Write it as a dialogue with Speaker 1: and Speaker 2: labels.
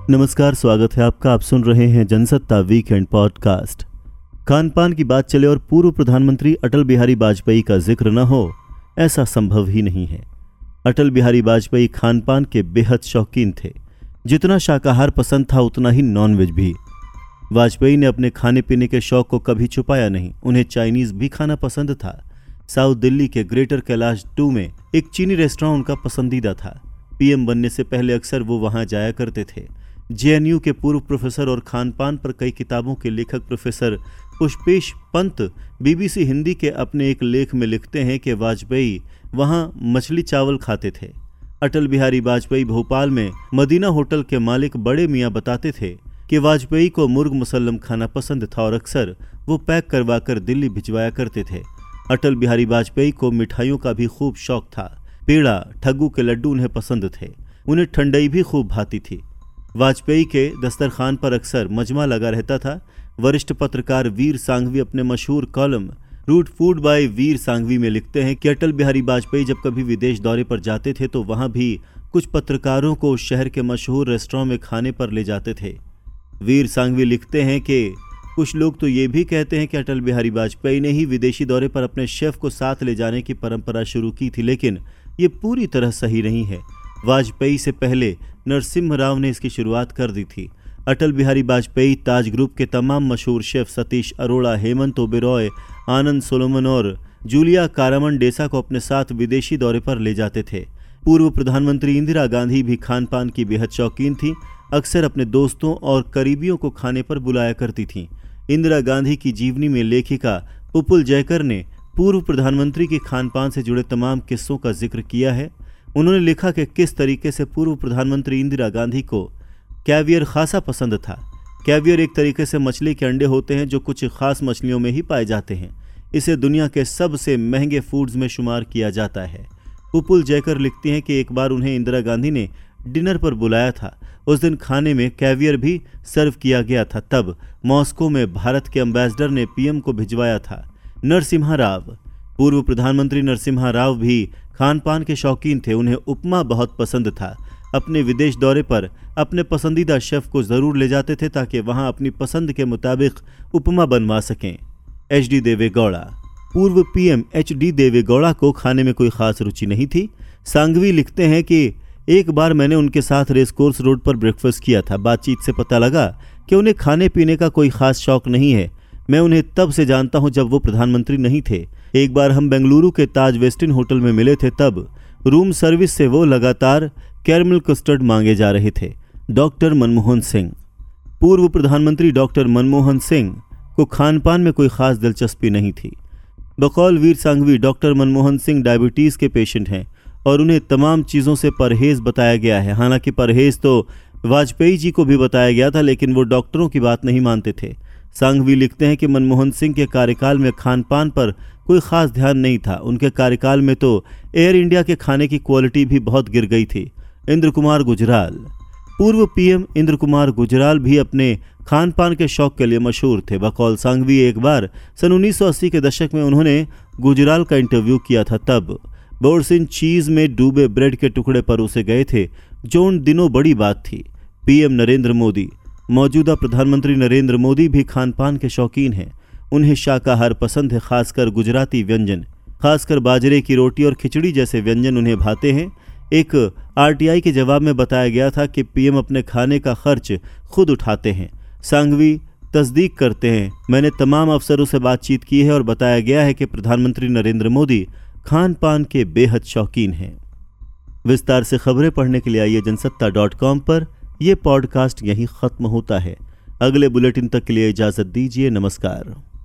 Speaker 1: नमस्कार, स्वागत है आपका। आप सुन रहे हैं जनसत्ता वीकेंड पॉडकास्ट। खान पान की बात चले और पूर्व प्रधानमंत्री अटल बिहारी वाजपेयी का जिक्र न हो, ऐसा संभव ही नहीं है। अटल बिहारी वाजपेयी खान पान के बेहद शौकीन थे। जितना शाकाहार पसंद था उतना ही नॉनवेज भी। वाजपेयी ने अपने खाने पीने के शौक को कभी छुपाया नहीं। उन्हें चाइनीज भी खाना पसंद था। साउथ दिल्ली के ग्रेटर कैलाश 2 में एक चीनी रेस्टोरेंट उनका पसंदीदा था। पीएम बनने से पहले अक्सर वो वहां जाया करते थे। जेएनयू के पूर्व प्रोफेसर और खान पान पर कई किताबों के लेखक प्रोफेसर पुष्पेश पंत बीबीसी हिंदी के अपने एक लेख में लिखते हैं कि वाजपेयी वहां मछली चावल खाते थे। अटल बिहारी वाजपेयी भोपाल में मदीना होटल के मालिक बड़े मियाँ बताते थे कि वाजपेयी को मुर्ग मुसल्लम खाना पसंद था और अक्सर वो पैक करवाकर दिल्ली भिजवाया करते थे। अटल बिहारी वाजपेयी को मिठाइयों का भी खूब शौक था। पेड़ा, ठग्गू के लड्डू उन्हें पसंद थे। उन्हें ठंडई भी खूब भाती थी। वाजपेयी के दस्तरखान पर अक्सर मजमा लगा रहता था। वरिष्ठ पत्रकार वीर सांघवी अपने मशहूर column rude food by Vir Sanghvi में लिखते हैं कि अटल बिहारी वाजपेयी जब कभी विदेश दौरे पर जाते थे तो वहां भी कुछ पत्रकारों को शहर के मशहूर रेस्टोरेंट में खाने पर ले जाते थे। वीर सांघवी लिखते हैं कि कुछ लोग तो ये भी कहते हैं कि अटल बिहारी वाजपेयी ने ही विदेशी दौरे पर अपने शेफ को साथ ले जाने की परंपरा शुरू की थी, लेकिन ये पूरी तरह सही नहीं है। वाजपेयी से पहले नरसिम्हा राव ने इसकी शुरुआत कर दी थी। अटल बिहारी वाजपेयी ताज ग्रुप के तमाम मशहूर शेफ सतीश अरोड़ा, हेमंत ओबेरॉय, आनंद सोलोमन और जूलिया कारामन डेसा को अपने साथ विदेशी दौरे पर ले जाते थे। पूर्व प्रधानमंत्री इंदिरा गांधी भी खान पान की बेहद शौकीन थी। अक्सर अपने दोस्तों और करीबियों को खाने पर बुलाया करती थीं। इंदिरा गांधी की जीवनी में लेखिका पुपुल जयकर ने पूर्व प्रधानमंत्री के खान पान से जुड़े तमाम किस्सों का जिक्र किया है। उन्होंने लिखा कि किस तरीके से पूर्व प्रधानमंत्री इंदिरा गांधी को कैवियर खासा पसंद था। कैवियर एक तरीके से मछली के अंडे होते हैं जो कुछ खास मछलियों में ही पाए जाते हैं। इसे दुनिया के सबसे महंगे फूड्स में शुमार किया जाता है। पुपुल जयकर लिखती हैं कि एक बार उन्हें इंदिरा गांधी ने डिनर पर बुलाया था। उस दिन खाने में कैवियर भी सर्व किया गया था। तब मॉस्को में भारत के एम्बेसडर ने पीएम को भिजवाया था। नरसिम्हा राव, पूर्व प्रधानमंत्री नरसिम्हा राव भी खान पान के शौकीन थे। उन्हें उपमा बहुत पसंद था। अपने विदेश दौरे पर अपने पसंदीदा शेफ को जरूर ले जाते थे ताकि वहां अपनी पसंद के मुताबिक उपमा बनवा सकें। एच.डी. देवेगौड़ा, पूर्व पीएम एच.डी. देवेगौड़ा को खाने में कोई खास रुचि नहीं थी। सांघवी लिखते हैं कि एक बार मैंने उनके साथ रेसकोर्स रोड पर ब्रेकफास्ट किया था। बातचीत से पता लगा कि उन्हें खाने पीने का कोई खास शौक नहीं है। मैं उन्हें तब से जानता हूं जब वो प्रधानमंत्री नहीं थे। एक बार हम बेंगलुरु के ताज वेस्टिन होटल में मिले थे। तब रूम सर्विस से वो लगातार कैरमल कस्टर्ड मांगे जा रहे थे। डॉक्टर मनमोहन सिंह, पूर्व प्रधानमंत्री डॉक्टर मनमोहन सिंह को खान पान में कोई खास दिलचस्पी नहीं थी। बकौल वीर सांघवी, डॉक्टर मनमोहन सिंह डायबिटीज़ के पेशेंट हैं और उन्हें तमाम चीज़ों से परहेज बताया गया है। हालांकि परहेज तो वाजपेयी जी को भी बताया गया था, लेकिन वो डॉक्टरों की बात नहीं मानते थे। सांघवी लिखते हैं कि मनमोहन सिंह के कार्यकाल में खान पान पर कोई खास ध्यान नहीं था। उनके कार्यकाल में तो एयर इंडिया के खाने की क्वालिटी भी बहुत गिर गई थी। इंद्र कुमार गुजराल, पूर्व पीएम इंद्र कुमार गुजराल भी अपने खान पान के शौक के लिए मशहूर थे। बकौल सांघवी एक बार सन 1980 के दशक में उन्होंने गुजराल का इंटरव्यू किया था। तब बोर्सिन चीज़ में डूबे ब्रेड के टुकड़े परोसे गए थे, जो उन दिनों बड़ी बात थी। पीएम नरेंद्र मोदी, मौजूदा प्रधानमंत्री नरेंद्र मोदी भी खान पान के शौकीन हैं। उन्हें शाकाहार पसंद है, खासकर गुजराती व्यंजन, खासकर बाजरे की रोटी और खिचड़ी जैसे व्यंजन उन्हें भाते हैं। एक आरटीआई के जवाब में बताया गया था कि पीएम अपने खाने का खर्च खुद उठाते हैं। सांघवी तस्दीक करते हैं, मैंने तमाम अफसरों से बातचीत की है और बताया गया है कि प्रधानमंत्री नरेंद्र मोदी खान पान के बेहद शौकीन हैं। विस्तार से खबरें पढ़ने के लिए आइए जनसत्ता.com पर। यह पॉडकास्ट यहीं खत्म होता है। अगले बुलेटिन तक के लिए इजाजत दीजिए। नमस्कार।